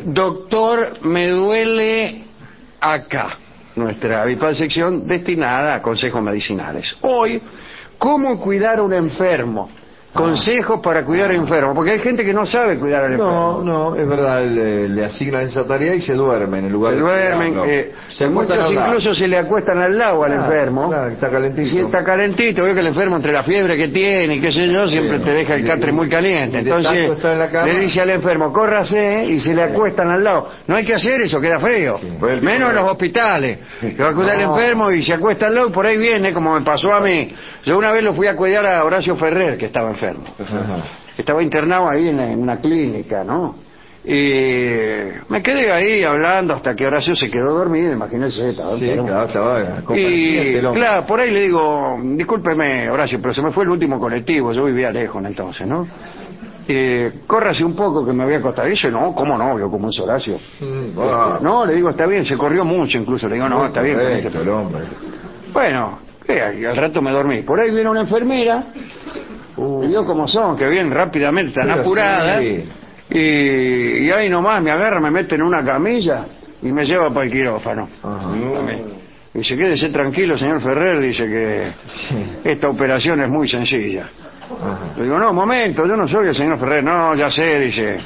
Doctor, me duele acá. Nuestra habitual sección destinada a consejos medicinales. Hoy, ¿cómo cuidar a un enfermo? Consejos para cuidar al enfermo, porque hay gente que no sabe cuidar al enfermo. No, es verdad, le asignan esa tarea y se duermen en lugar se duermen, muchos incluso se le acuestan al lado al enfermo. Claro, está calentito. Si está calentito, veo que el enfermo entre la fiebre que tiene y qué sé yo, siempre te deja el catre muy caliente. Entonces le dice al enfermo, córrase, y se le acuestan al lado. No hay que hacer eso, queda feo. Menos en los hospitales, que va a cuidar al enfermo y se acuesta al lado y por ahí viene, como me pasó a mí. Yo una vez lo fui a cuidar a Horacio Ferrer, que estaba enfermo. Estaba internado ahí en una clínica, ¿no? Y me quedé ahí hablando hasta que Horacio se quedó dormido, imagínese. Estaba y claro, por ahí le digo, discúlpeme Horacio, pero se me fue el último colectivo, yo vivía lejos entonces, ¿no? Córrase un poco que me voy a acostar. Y dice, no, ¿cómo no? Yo como es Horacio. No, le digo, está bien, se corrió mucho incluso, le digo, no, está bien. Bueno, al rato me dormí. Por ahí viene una enfermera, y vio cómo son, que vienen rápidamente, tan apuradas, y ahí nomás me agarra, me mete en una camilla y me lleva para el quirófano. Y dice, quédese tranquilo, señor Ferrer, dice que esta operación es muy sencilla. Le digo, no, un momento, yo no soy el señor Ferrer. No, ya sé, dice,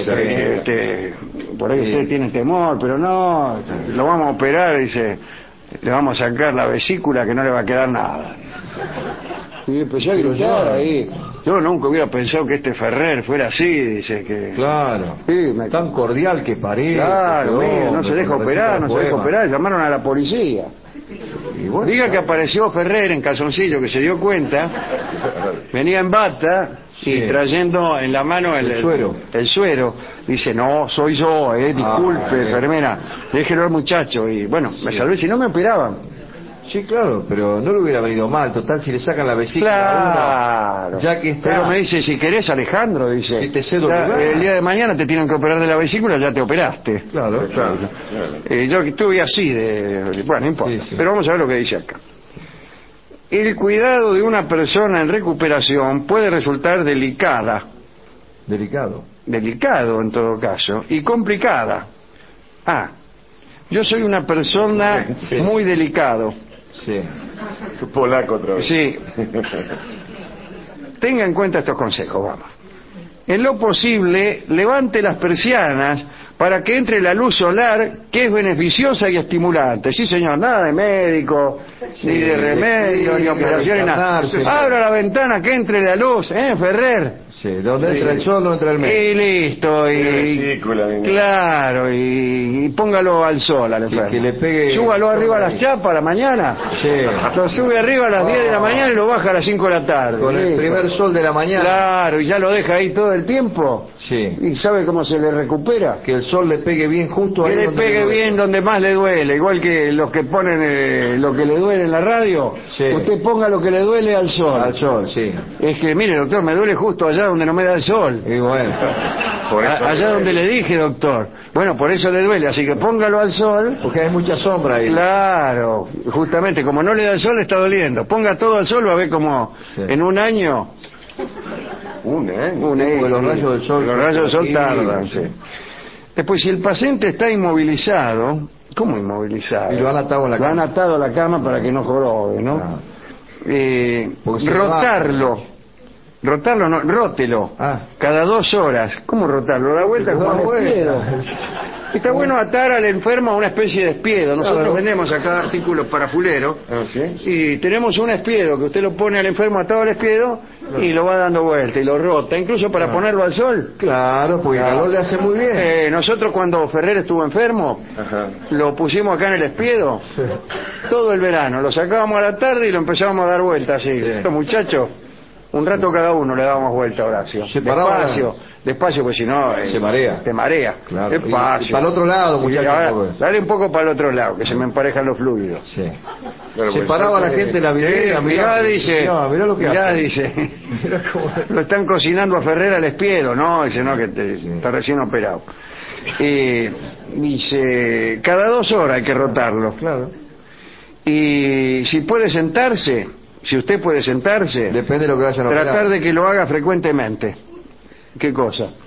por ahí usted tiene temor, pero no, lo vamos a operar, dice, le vamos a sacar la vesícula que no le va a quedar nada. Y empecé a gritar ahí. Yo nunca hubiera pensado que este Ferrer fuera así, dice que... Claro, tan cordial que parece. Claro, mire, no se deja operar, no se deja operar, llamaron a la policía. Diga que apareció Ferrer en calzoncillo, que se dio cuenta, venía en bata y trayendo en la mano el suero. Dice, no, soy yo, disculpe, enfermera, déjelo al muchacho. Y bueno, me salvé, si no me operaban. Sí, claro, pero no le hubiera venido mal, total, si le sacan la vesícula a uno, ya que está... Pero me dice, si querés, Alejandro, dice, te cedo lugar. El día de mañana te tienen que operar de la vesícula, ya te operaste. Claro. Yo estuve así bueno, no importa, pero vamos a ver lo que dice acá. El cuidado de una persona en recuperación puede resultar delicado en todo caso, y complicada. Yo soy una persona muy delicado. Polaco otra vez. Sí. Tenga en cuenta estos consejos, vamos. En lo posible, levante las persianas para que entre la luz solar, que es beneficiosa y estimulante. Sí, señor, nada de médico, ni de remedio, ni operaciones, nada. Abra la ventana, que entre la luz, Ferrer. Donde entra el sol, no entra el médico. Y listo, claro, y póngalo al sol al enfermo. Que le pegue... Súbalo arriba a las chapas a la mañana. Lo sube arriba a las 10 de la mañana y lo baja a las 5 de la tarde. Con el primer sol de la mañana. Claro, y ya lo deja ahí todo el tiempo. ¿Y sabe cómo se le recupera? Que el sol le pegue bien justo ahí. Que le pegue bien donde más le duele, igual que los que ponen lo que le duele en la radio. Usted ponga lo que le duele al sol. Al sol, Es que, mire, doctor, me duele justo allá donde no me da el sol. Y bueno, allá donde le dije, doctor. Bueno, por eso le duele, así que póngalo al sol. Porque hay mucha sombra ahí. Claro, justamente, como no le da el sol, le está doliendo. Ponga todo al sol, va a ver como en un año... Los rayos del sol. Los rayos del sol tardan, Después, si el paciente está inmovilizado... ¿Cómo inmovilizado? Y lo han atado a la cama. Lo han atado a la cama para que no jorobe, ¿no? Rotarlo, no, rótelo. Cada 2 horas. ¿Cómo rotarlo? Da vuelta como espiedo. Está bueno atar al enfermo a una especie de espiedo. Nosotros vendemos acá artículos para fulero. Y tenemos un espiedo que usted lo pone al enfermo atado al espiedo y lo va dando vuelta y lo rota, incluso para ponerlo al sol. Claro, porque el calor le hace muy bien. Nosotros cuando Ferrer estuvo enfermo, lo pusimos acá en el espiedo todo el verano. Lo sacábamos a la tarde y lo empezábamos a dar vuelta así. Los muchachos, un rato cada uno le dábamos vuelta a Horacio. Despacio, pues si no... se marea. Te marea. Claro. Despacio. Y para el otro lado, muchachos. Dale un poco para el otro lado, que se me emparejan los fluidos. Claro, se paraba la gente en la vidriera. Mirá, dice... Mirá lo que hace. Dice... Lo están cocinando a Ferrer al espiedo. No, dice, no, que está recién operado. Dice, cada 2 horas hay que rotarlo. Claro. Y si puede sentarse... Si usted puede sentarse, depende de lo que vayan a tratar operar. de que lo haga frecuentemente. ¿Qué cosa?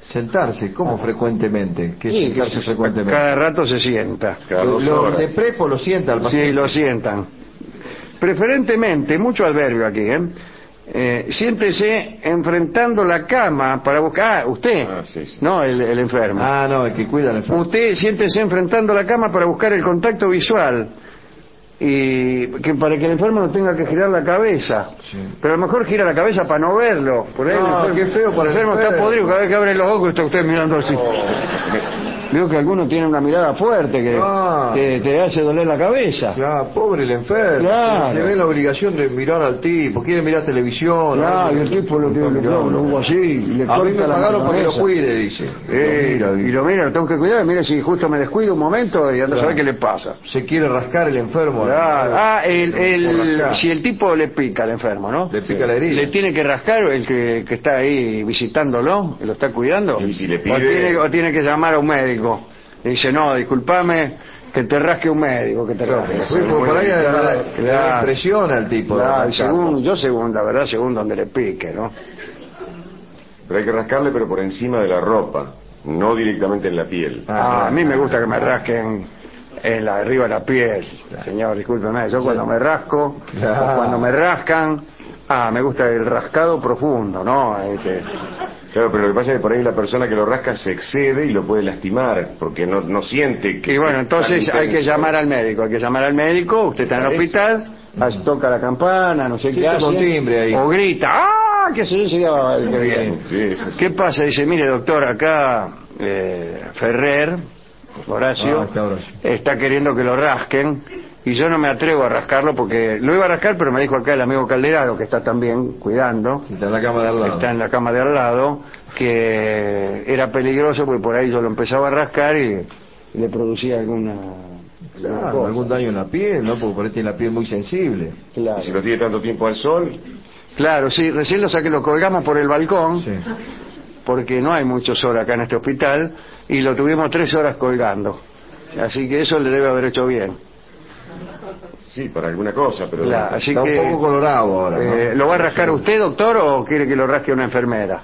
Sentarse, ¿cómo frecuentemente? ¿Qué Sí, sentarse frecuentemente? Cada rato se sienta. Los de prepo lo sientan al paciente. Sí, lo sientan. Preferentemente, mucho adverbio aquí, siéntese enfrentando la cama para buscar... usted, sí. no el enfermo. No, el que cuida al enfermo. Usted siéntese enfrentando la cama para buscar el contacto visual y que para que el enfermo no tenga que girar la cabeza. Sí. Pero a lo mejor gira la cabeza para no verlo. Por ahí qué feo para el enfermo está podrido, cada vez que abre los ojos está usted mirando así. Veo que algunos tienen una mirada fuerte que te hace doler la cabeza. Claro, pobre el enfermo. Claro. Se ve la obligación de mirar al tipo, quiere mirar televisión. Claro, y el tipo lo hago así. Le a mí me pagaron para que lo cuide, dice. Y lo mira, lo tengo que cuidar. Mira, si justo me descuido un momento y anda a saber qué le pasa. Se quiere rascar el enfermo. Claro. Si el tipo le pica al enfermo, ¿no? Le pica la herida. Le tiene que rascar el que está ahí visitándolo, que lo está cuidando. Y si le pide... o tiene que llamar a un médico. Le dice, no, discúlpame, que te rasque un médico, que te rasque. Por ahí le impresiona al tipo. Claro, según donde le pique, ¿no? Pero hay que rascarle, pero por encima de la ropa, no directamente en la piel. A mí me gusta que me rasquen arriba de la piel, señor, discúlpeme. Yo cuando me rasco, o cuando me rascan, me gusta el rascado profundo, ¿no? Claro, pero lo que pasa es que por ahí la persona que lo rasca se excede y lo puede lastimar, porque no siente que... Y bueno, entonces hay que llamar al médico, usted está en el hospital, toca la campana, no sé qué hace, con timbre ahí. O grita, que se bien. Sí. ¿Qué pasa? Dice, mire doctor, acá Ferrer, Horacio, está queriendo que lo rasquen, y yo no me atrevo a rascarlo porque lo iba a rascar, pero me dijo acá el amigo Calderaro, que está también cuidando, está en la cama de al lado, que era peligroso porque por ahí yo lo empezaba a rascar y le producía algún daño en la piel, ¿no? Porque por ahí tiene la piel muy sensible. Claro. Y si lo tiene tanto tiempo al sol. Claro, sí, recién lo colgamos por el balcón, porque no hay mucho sol acá en este hospital, y lo tuvimos 3 horas colgando, así que eso le debe haber hecho bien. Sí, para alguna cosa, pero así está que, un poco colorado ahora, ¿no? ¿Lo va a rascar usted, doctor, o quiere que lo rasque una enfermera?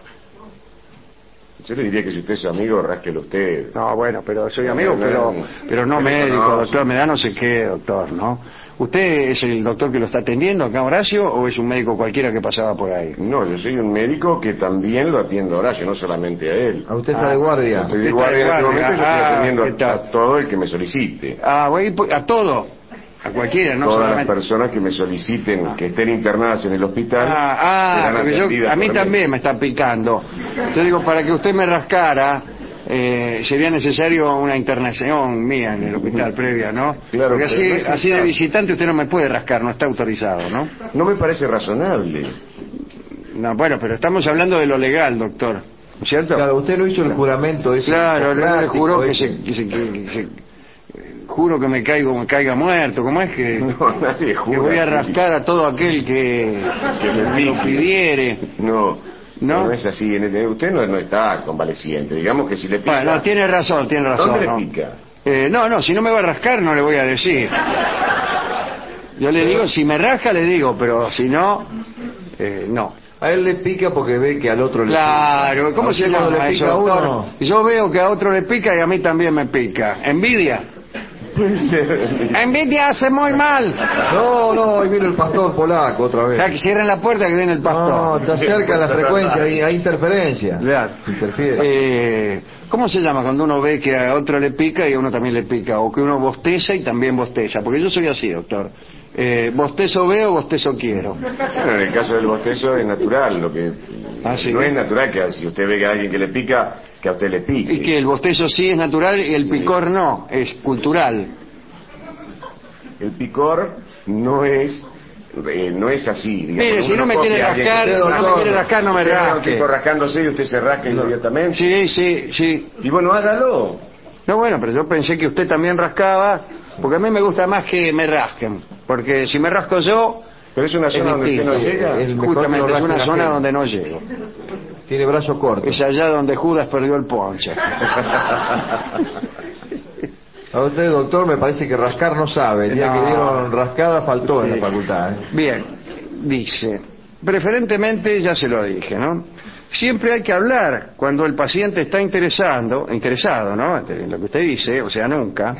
Yo le diría que si usted es su amigo, rásquelo usted. No, bueno, pero soy amigo, pero no médico, doctor, me da no sé qué, doctor, ¿no? ¿Usted es el doctor que lo está atendiendo acá, Horacio, o es un médico cualquiera que pasaba por ahí? No, yo soy un médico que también lo atiende a Horacio, no solamente a él. Usted está de guardia. Estoy de guardia en este momento, yo estoy atendiendo a todo el que me solicite. Voy a todo. A cualquiera, no todas solamente... las personas que me soliciten que estén internadas en el hospital porque a mí también me está picando. Yo digo, para que usted me rascara sería necesario una internación mía en el hospital previa, ¿no? Claro, porque así de visitante usted no me puede rascar, no está autorizado, ¿no? No me parece razonable. No, bueno, pero estamos hablando de lo legal, doctor, ¿cierto? Claro, usted no hizo el juramento ese. Claro, le juró que juro que me caiga muerto. ¿Cómo es que voy a rascar a todo aquel que me lo pidiere? No es así. Usted no está convaleciente. Digamos que si le pica... Bueno, tiene razón. ¿Dónde le pica? No, si no me va a rascar no le voy a decir. Yo le digo, si me rasca le digo, pero si no, no. A él le pica porque ve que al otro le pica. Claro, ¿cómo se llama eso, doctor? Yo veo que a otro le pica y a mí también me pica. ¿Envidia? Envidia hace muy mal. No, ahí viene el pastor polaco otra vez. Que cierren la puerta que viene el pastor. No, está cerca la frecuencia, hay interferencia. Claro. Interfiere. ¿Cómo se llama cuando uno ve que a otro le pica y a uno también le pica? O que uno bosteza y también bosteza. Porque yo soy así, doctor. Bostezo veo, bostezo quiero. Bueno, en el caso del bostezo es natural. Lo que ¿sí? No es natural que si usted ve que a alguien que le pica, que a usted le pique. Y que el bostezo sí es natural y el picor no, es cultural. El picor no es así, digamos. Mire, si no me quiere rascar, no me rasque. Un tipo rascándose y usted se rasca inmediatamente. Sí. Y bueno, hágalo. No, bueno, pero yo pensé que usted también rascaba, porque a mí me gusta más que me rasquen, porque si me rasco yo... Pero es una zona donde usted no llega. Justamente es una zona donde no llego. Tiene brazo corto. Es allá donde Judas perdió el ponche. A usted, doctor, me parece que rascar no sabe. El día que dieron rascada faltó en la facultad. Bien, dice, preferentemente, ya se lo dije, ¿no? siempre hay que hablar cuando el paciente está interesado, ¿no? En lo que usted dice, o sea, nunca,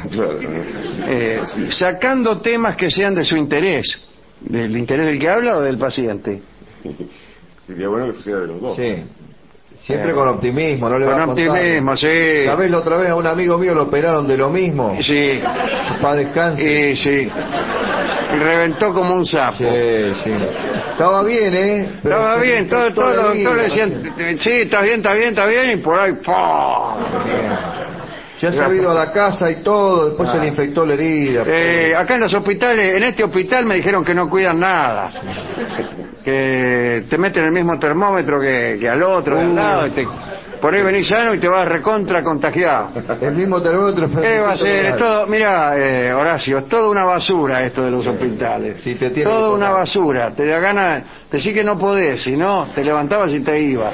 sacando temas que sean de su interés, del interés del que habla o del paciente. Sería bueno que fuera de los dos. Sí. Siempre con optimismo, no le va a contar. Con optimismo, sí. ¿Sabés? La otra vez a un amigo mío lo operaron de lo mismo. Sí. Para descanse. Sí. Y reventó como un sapo. Sí. Estaba bien, Pero estaba bien, todos los doctores decían, sí, está bien, y por ahí, ¡pum! Ya se ha ido a la casa y todo, después se le infectó la herida. Acá en los hospitales, en este hospital me dijeron que no cuidan nada. Que te meten el mismo termómetro que al otro, al lado, por ahí venís sano y te vas recontra contagiado. El mismo termómetro. ¿Qué va a ser? Es todo, mira, Horacio, es toda una basura esto de los hospitales. Sí, toda una basura. Te da ganas, te decís que no podés, si no, te levantabas y te ibas.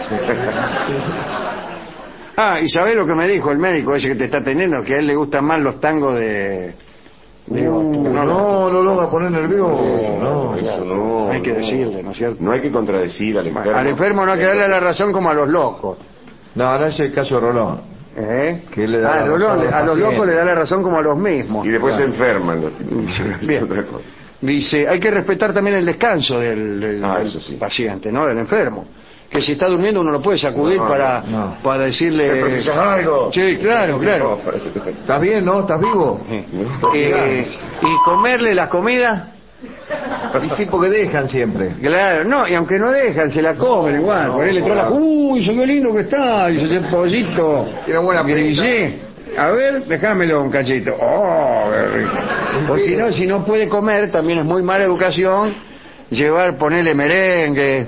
¿Y sabés lo que me dijo el médico ese que te está atendiendo? Que a él le gustan más los tangos de... no lo va a poner nervioso. No, eso no. Hay que decirle, ¿no es cierto? No hay que contradecir al enfermo. Al enfermo no hay que darle la razón como a los locos. No es el caso de Rolón. Que le da a los locos le da la razón como a los mismos. Y después se enferman. Bien. Dice, hay que respetar también el descanso del paciente, ¿no? Del enfermo. Que si está durmiendo uno lo puede sacudir para decirle... ¿Precisas algo? Sí, claro. ¿Estás bien, no? ¿Estás vivo? ¿Y comerle la comida? Y sí, porque dejan siempre. Claro, no, y aunque no dejan, se la comen igual. Por ahí le trae la... ¡Uy, qué lindo que está! Y ese pollito... Tiene buena pinta. A ver, déjamelo un cachito. ¡Oh, qué rico! O si no puede comer, también es muy mala educación ponerle merengue...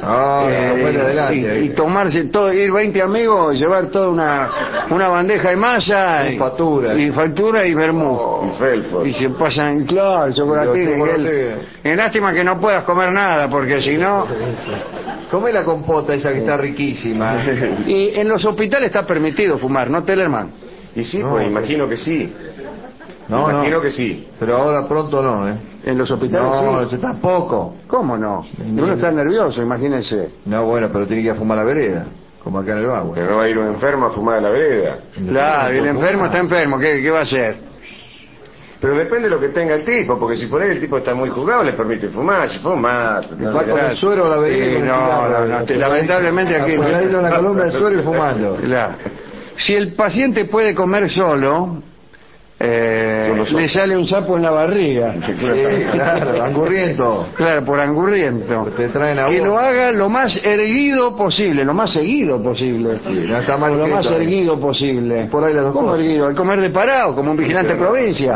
y tomarse todo, ir 20 amigos, llevar toda una bandeja de masa y factura y vermú y se pasan, claro, chocolatines y lástima que no puedas comer nada porque si no come la compota esa que está riquísima. Y en los hospitales está permitido fumar, ¿no, Tellerman? Y sí, pues imagino que sí. Imagino que sí. Pero ahora pronto no, En los hospitales sí. Tampoco. ¿Cómo no? Uno está nervioso, imagínense. No, bueno, pero tiene que ir a fumar a la vereda, como acá en el Bagua. Pero no va a ir un enfermo a fumar a la vereda. Claro, y el enfermo está enfermo, ¿qué va a hacer? Pero depende de lo que tenga el tipo, porque si por ahí el tipo está muy juzgado, le permite fumar, si fuma... Va con el suero a la vereda. No, lamentablemente aquí no. Apoyadito en la columna de suero y fumando. Claro. Si el paciente puede comer solo... le sale un sapo en la barriga. Sí, claro, angurriento. Claro, por angurriento. Te traen a que lo haga lo más erguido posible, lo más seguido posible. Sí, no está mal lo más erguido posible. Por ahí las dos cosas. Erguido? Al comer de parado, como un vigilante de provincia.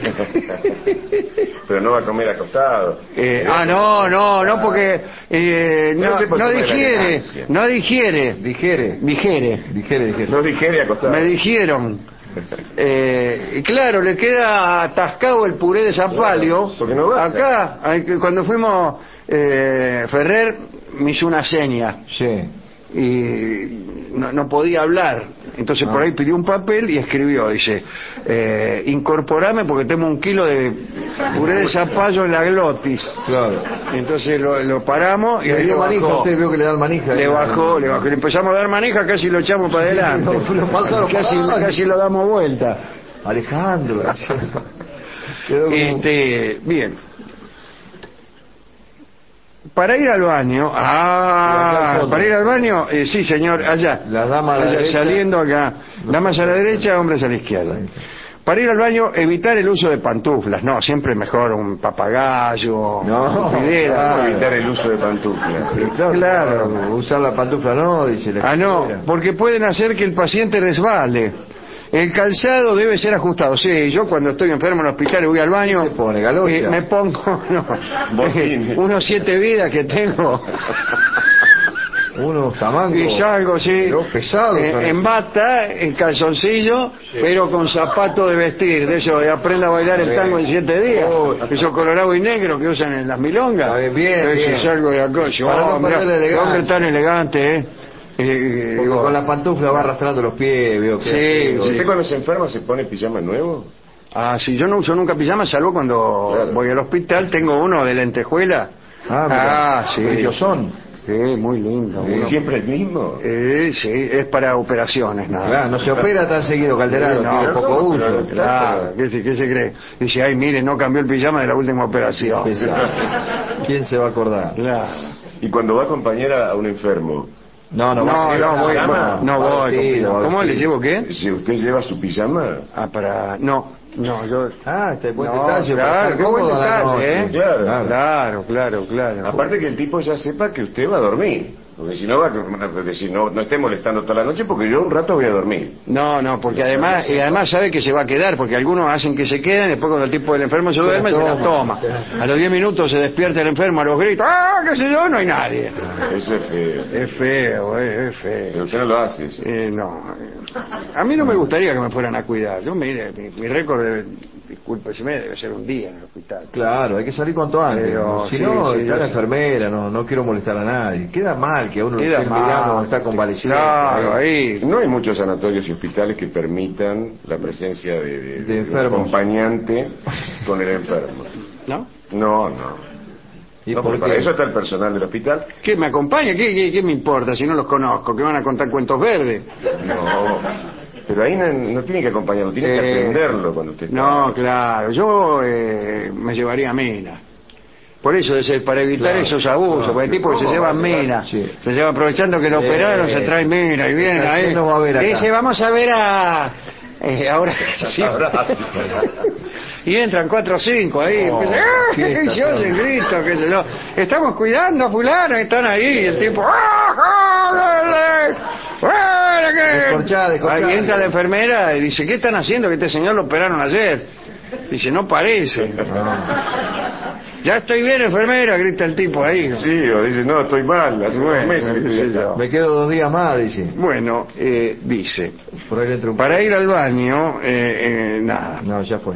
Pero no va a comer acostado. No, porque no digiere. Digiere. No digiere acostado. Me dijeron. Claro, le queda atascado el puré de zapalio. Acá, cuando fuimos, Ferrer me hizo una seña. Sí. Y no podía hablar. Entonces por ahí pidió un papel y escribió, dice, incorporame porque tengo 1 kilo de puré de zapallo en la glotis. Claro. Entonces lo paramos y ahí le manija, bajó. usted vio que le dan manija. Le bajó, le empezamos a dar manija, casi lo echamos para adelante. Casi lo damos vuelta. Alejandro. Bien. Para ir al baño, para ir al baño, sí señor, allá. Las damas a la derecha. Saliendo acá, damas a la derecha, hombres a la izquierda. Para ir al baño, evitar el uso de pantuflas. No, siempre mejor un papagayo. Evitar el uso de pantuflas. Claro. Usar la pantufla no, dice la porque pueden hacer que el paciente resbale. El calzado debe ser ajustado. Sí, yo cuando estoy enfermo en el hospital y voy al baño, me pongo unos 7 vidas que tengo. Unos tamancos. Y salgo, sí. Pesados. En bata, en calzoncillo, pero con zapato de vestir. De eso, aprenda a bailar el tango en 7 días. Esos colorado y negro que usan en las milongas. Bien. Salgo de acá. Hombre tan elegante, con la pantufla va arrastrando los pies, veo que sí. ¿Usted cuando se enferma se pone pijama nuevo? Sí, yo no uso nunca pijama, salvo cuando voy al hospital, tengo uno de lentejuela. Sí. Ellos son. Sí, muy lindo. ¿Es siempre el mismo? Sí, es para operaciones, nada. Claro, no se opera tan seguido, Calderano, tiene poco uso. Claro, ¿qué se cree? Dice, ay, mire, no cambió el pijama de la última operación. ¿Quién se va a acordar? Claro. Y cuando va a acompañar a un enfermo, No voy. Voy. ¿Cómo le llevo qué? si usted lleva su pijama... No, yo... Este buen detalle. Claro, qué buen detalle, Claro. Aparte que el tipo ya sepa que usted va a dormir. Porque si no, no esté molestando toda la noche, porque yo un rato voy a dormir. No, porque además sabe que se va a quedar, porque algunos hacen que se queden, después cuando el tipo del enfermo se duerme, se la toma. A los 10 minutos se despierta el enfermo a los gritos, qué sé yo, no hay nadie. Eso es feo. Es feo. Pero usted no lo hace eso. No. A mí no me gustaría que me fueran a cuidar. Yo, mire, mi récord discúlpeme, debe ser un día en el hospital. Claro, hay que salir cuanto antes. Pero, si no, está la enfermera, no quiero molestar a nadie. Queda mal que a uno lo estén mirando, está convaleciente. Claro, ahí. No hay muchos sanatorios y hospitales que permitan la presencia de un acompañante con el enfermo. ¿No? No. ¿Y porque para eso está el personal del hospital. ¿Qué me acompaña? ¿Qué me importa si no los conozco? ¿Que van a contar cuentos verdes? No, pero ahí no tiene que acompañarlo, tiene que atenderlo cuando usted está. No, claro, yo me llevaría a Mina. Por eso, para evitar esos abusos, porque el tipo que se lleva Mina, se lleva aprovechando que lo operaron, se trae Mina y viene ahí. Dice, vamos a ver ahora sí. Y entran 4 o 5 ahí, y se oye el grito, qué sé yo. Estamos cuidando a fulano, están ahí, y el tipo... Descorchá. Ahí entra la enfermera y dice, ¿qué están haciendo? Que este señor lo operaron ayer. Dice, no parece. Ya estoy bien, enfermera, grita el tipo ahí. Sí, o dice, no, estoy mal, hace 2 meses. Me quedo 2 días más, dice. Bueno, dice, por ahí para ir al baño, nada. No, ya fue.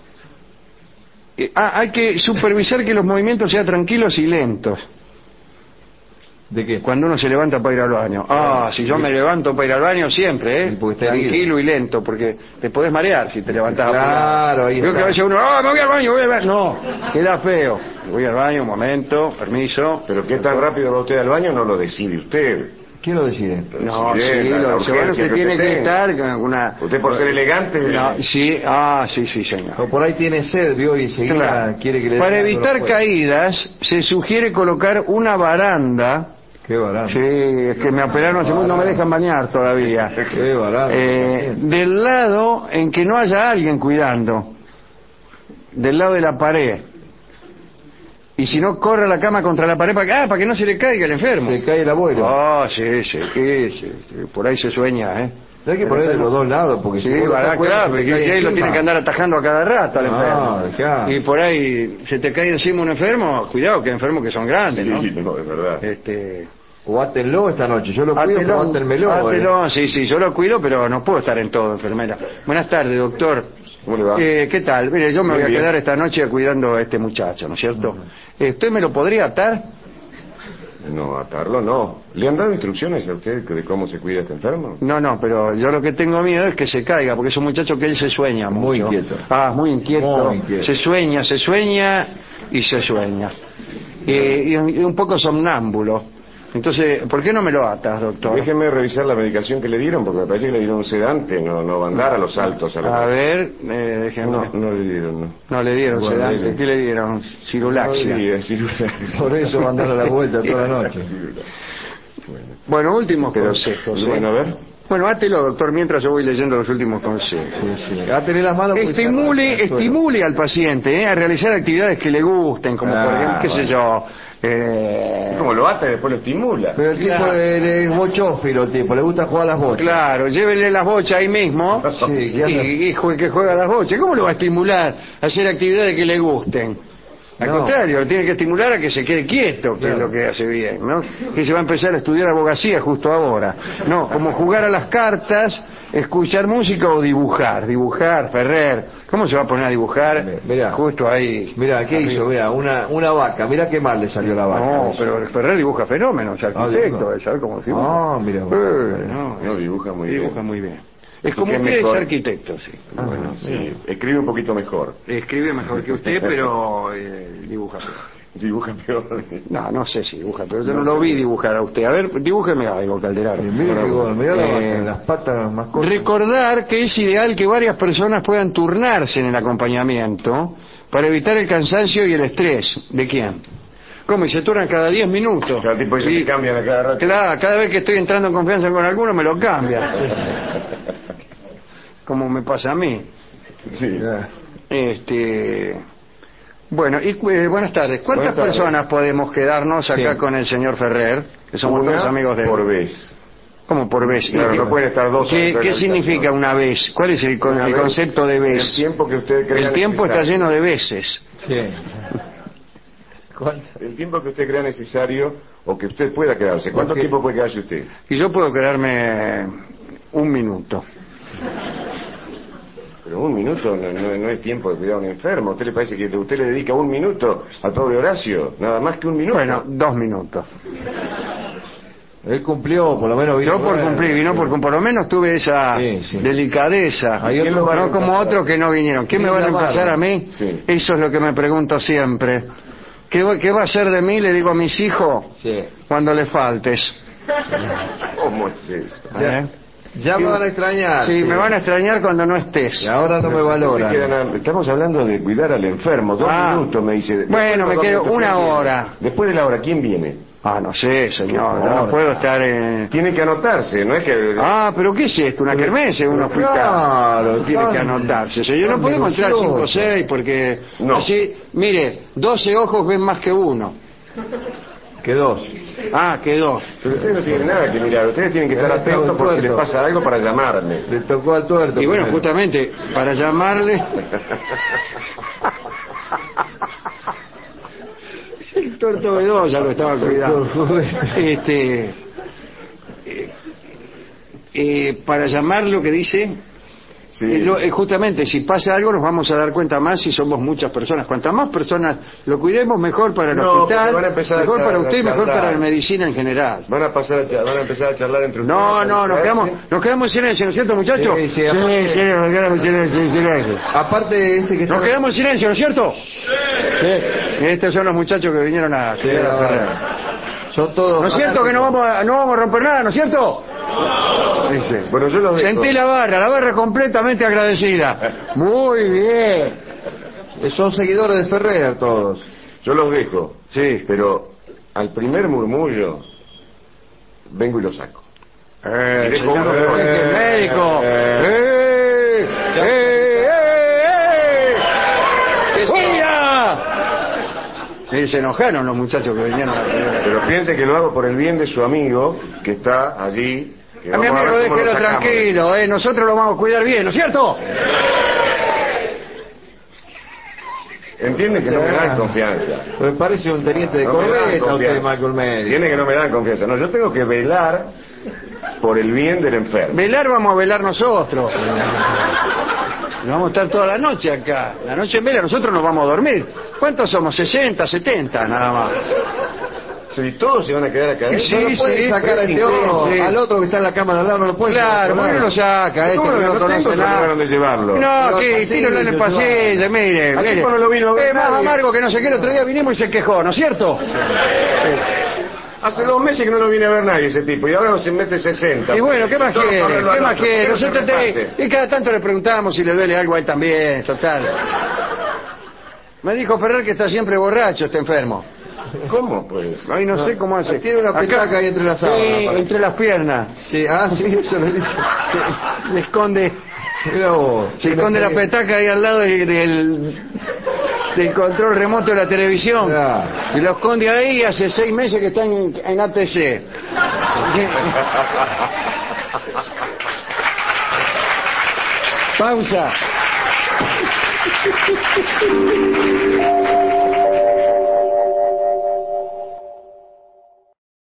Hay que supervisar que los movimientos sean tranquilos y lentos. ¿De qué? Cuando uno se levanta para ir al baño. Si yo me levanto para ir al baño siempre, tranquilo y lento, porque te podés marear si te levantás. Claro, ahí está. Yo que a veces uno, me voy al baño. No, queda feo. Voy al baño, un momento, permiso. Pero qué tan rápido va usted al baño no lo decide usted. ¿Quién lo decide? No, usted tiene que estar con una... Usted por ser elegante... No, sí, señor. O por ahí tiene sed, vio, y seguida quiere que le... Para evitar caídas, se sugiere colocar una baranda... ¿Qué baranda? Sí, es que me operaron hace mucho, no me dejan bañar todavía. ¿Qué baranda? Del lado en que no haya alguien cuidando. Del lado de la pared. Y si no, corre la cama contra la pared para que no se le caiga el enfermo. Se cae el abuelo. Sí, por ahí se sueña, Hay que poner de los 2 lados, porque si claro, porque lo tiene que andar atajando a cada rato al enfermo. Y por ahí se te cae encima un enfermo, cuidado, que enfermos que son grandes, ¿no? Sí, no, es verdad. O átenlo esta noche, yo lo cuido, pero átenmelo. Sí, yo lo cuido, pero no puedo estar en todo, enfermera. Buenas tardes, doctor. ¿Cómo le va? ¿Qué tal? Mire, yo me voy a quedar esta noche cuidando a este muchacho, ¿no es cierto? ¿Usted me lo podría atar? No, atarlo no. ¿Le han dado instrucciones a usted de cómo se cuida este enfermo? No, pero yo lo que tengo miedo es que se caiga, porque es un muchacho que él se sueña mucho. Muy inquieto. Muy inquieto. Se sueña y se sueña. Y un poco somnámbulo. Entonces, ¿por qué no me lo atas, doctor? Déjeme revisar la medicación que le dieron, porque me parece que le dieron un sedante, no va a andar a los saltos. A ver, déjeme... No le dieron, no. No le dieron sedante, ¿qué le dieron? Cirulaxia. Por eso va a andar a la vuelta toda la noche. Bueno, últimos consejos. Bueno, a ver. Bueno, átelo, doctor, mientras yo voy leyendo los últimos consejos. Átele las manos. Estimule al paciente a realizar actividades que le gusten, como por ejemplo, qué sé yo... Como lo ata y después lo estimula. Pero el tipo es bochófilo, le gusta jugar a las bochas. Claro, llévele las bochas ahí mismo y que juega a las bochas. ¿Cómo lo va a estimular a hacer actividades que le gusten? Al contrario, lo tiene que estimular a que se quede quieto, que es lo que hace bien, ¿no? Que se va a empezar a estudiar abogacía justo ahora. No, como jugar a las cartas, escuchar música o dibujar. Dibujar, Ferrer. ¿Cómo se va a poner a dibujar? Mirá, justo ahí. Mirá, ¿qué hizo? Mirá, una vaca. Mirá qué mal le salió la vaca. No, pero Ferrer dibuja fenómenos, arquitecto, ¿sabes cómo dibuja? Mirá. No, dibuja muy bien. Dibuja muy bien. Es como usted es arquitecto, sí. Bueno, sí. Escribe un poquito mejor. Escribe mejor que usted, pero dibuja mejor. Dibuja peor. No, no sé si dibuja, pero yo no lo vi dibujar a usted. A ver, dibújeme algo, Calderaro. Mirá las patas más cortas. Recordar que es ideal que varias personas puedan turnarse en el acompañamiento para evitar el cansancio y el estrés. ¿De quién? ¿Cómo? Y se turnan cada 10 minutos. Cada tipo dice que cambian a cada rato. Claro, cada vez que estoy entrando en confianza con alguno me lo cambia. Como me pasa a mí. Sí. Bueno, y buenas tardes. ¿Cuántas personas podemos quedarnos acá con el señor Ferrer? Que somos todos amigos de él. Por vez. ¿Cómo por vez? Claro, no pueden estar dos. ¿Qué significa una vez? ¿Cuál es el concepto de vez? El tiempo que usted crea El tiempo está lleno de veces. Sí. El tiempo que usted crea necesario o que usted pueda quedarse. ¿Cuánto tiempo puede quedarse usted? Y yo puedo quedarme 1 minuto. Pero 1 minuto no es tiempo de cuidar a un enfermo. ¿A usted le parece que usted le dedica 1 minuto al pobre Horacio? Nada más que 1 minuto. Bueno, 2 minutos. Él cumplió, por lo menos vino. Yo por cumplir, vino por lo menos tuve esa delicadeza. No como otros que no vinieron. ¿Qué me van a empezar a mí? Sí. Eso es lo que me pregunto siempre. ¿Qué va a hacer de mí? Le digo a mis hijos cuando le faltes. ¿Cómo es eso? Ya me van a extrañar. Sí, me van a extrañar cuando no estés. Y ahora no me valoran. Estamos hablando de cuidar al enfermo. 2 minutos, me dice. Bueno, me quedo 1 hora. Después de la hora, ¿quién viene? No sé, señor. No puedo estar en... Tiene que anotarse, no es que... ¿Pero qué es esto? ¿Una kermés? Un hospital. Claro, tiene que anotarse. Yo no podemos entrar 5 o 6 porque... No. Así, mire, 12 ojos ven más que 1. Que 2. Que 2. Pero ustedes no tienen nada que mirar. Ustedes tienen que estar atentos por si les pasa algo para llamarme. Le tocó al tuerto. Y bueno, justamente, para llamarle... El tuerto B2 ya lo estaba cuidando. Para llamar lo que dice... Sí. Justamente, si pasa algo nos vamos a dar cuenta más si somos muchas personas. Cuantas más personas lo cuidemos, mejor para el hospital, mejor para usted y mejor para la medicina en general. Van a empezar a charlar entre ustedes. Nos quedamos en silencio, ¿no es cierto, muchachos? Sí, nos quedamos en silencio. Aparte Nos quedamos en silencio, ¿no es cierto? Sí. Estos son los muchachos que vinieron a cuidar a Ferrer. Son todos. ¿No es cierto que no vamos a romper nada, ¿no es cierto? Bueno, yo los dejo. Sentí la barra completamente agradecida. Muy bien. Son seguidores de Ferrer todos. Yo los dejo. Sí. Pero al primer murmullo vengo y lo saco. Médico. Se enojaron los muchachos que vinieron a Pero piense que lo hago por el bien de su amigo que está allí. A mi amigo déjelo tranquilo, nosotros lo vamos a cuidar bien, ¿no es cierto? Entienden que no me dan confianza. Me parece un teniente de corbeta usted, Michael Médico. Tiene que no me dan confianza. No, yo tengo que velar por el bien del enfermo. Velar vamos a velar nosotros. Vamos a estar toda la noche acá. La noche en vela nosotros nos vamos a dormir. ¿Cuántos somos? 60, 70 nada más. Si todos se van a quedar acá. Sí, no lo puede sacar a este otro, al otro que está en la cama de al lado, no lo puede sacar. Claro, ¿por qué no lo saca? ¿Cómo no conoce nada? ¿Dónde llevarlo? No, que tíralo en el pasillo, mire. No lo vino a ver más amargo que no sé qué, el otro día vinimos y se quejó, ¿no es cierto? Hace 2 meses que no lo viene a ver nadie ese tipo y ahora se mete 60. Y bueno, ¿qué más quiere? ¿Qué más quiere? Nosotros y cada tanto le preguntamos si le duele algo a él también, total. Me dijo Ferrer que está siempre borracho, está enfermo. ¿Cómo pues? Ay, no sé cómo hace. Tiene una petaca ahí entre las sábanas. Sí, entre las piernas. Sí, sí, eso le dice. Le esconde. Se esconde la petaca ahí al lado del control remoto de la televisión. Y lo esconde ahí y hace 6 meses que está en ATC. Pausa.